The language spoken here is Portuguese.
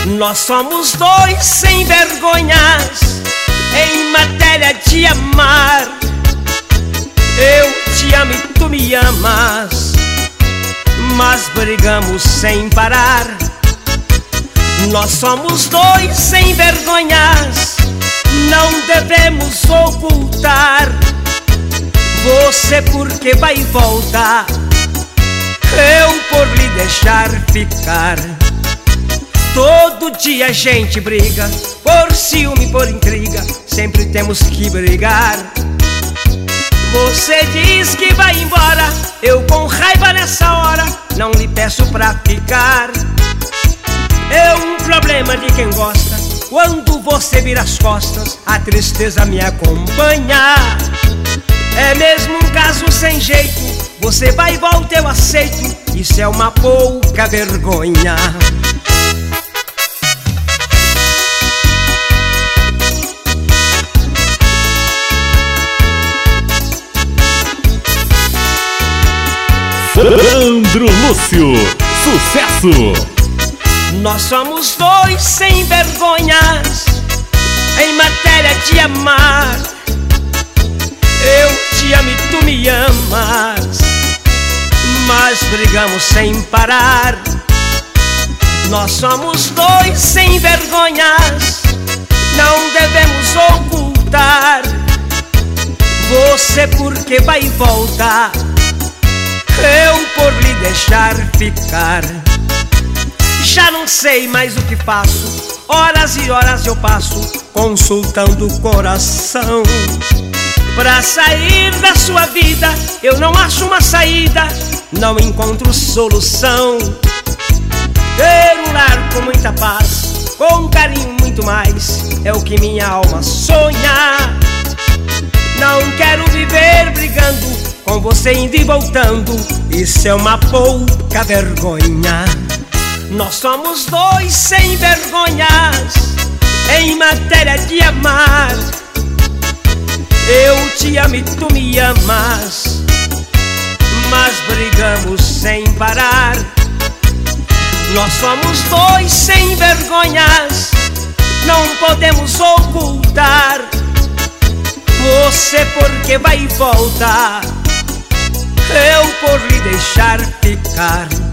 Nós somos dois sem vergonhas em matéria de amar. Eu te amo e tu me amas, mas brigamos sem parar. Nós somos dois sem vergonhas, não devemos ocultar. Você porque vai e volta, eu por lhe deixar ficar. Todo dia a gente briga, por ciúme, por intriga, sempre temos que brigar. Você diz que vai embora, eu com raiva nessa hora não lhe peço pra ficar. É um problema de quem gosta, quando você vira as costas, a tristeza me acompanha. É mesmo um caso sem jeito, você vai e volta, eu aceito, isso é uma pouca vergonha. Sandro Lúcio, sucesso! Nós somos dois sem vergonhas em matéria de amar. Eu te amo e tu me amas, mas brigamos sem parar. Nós somos dois sem vergonhas, não devemos ocultar. Você porque vai e volta, eu por lhe deixar ficar. Já não sei mais o que faço, horas e horas eu passo consultando o coração. Pra sair da sua vida eu não acho uma saída, não encontro solução. Ter um lar com muita paz, com carinho muito mais, é o que minha alma sonha. Não quero viver brigando, com você indo e voltando, isso é uma pouca vergonha. Nós somos dois sem vergonhas em matéria de amar. Eu te amo e tu me amas, mas brigamos sem parar. Nós somos dois sem vergonhas, não podemos ocultar. Você porque vai e volta, eu por lhe deixar ficar.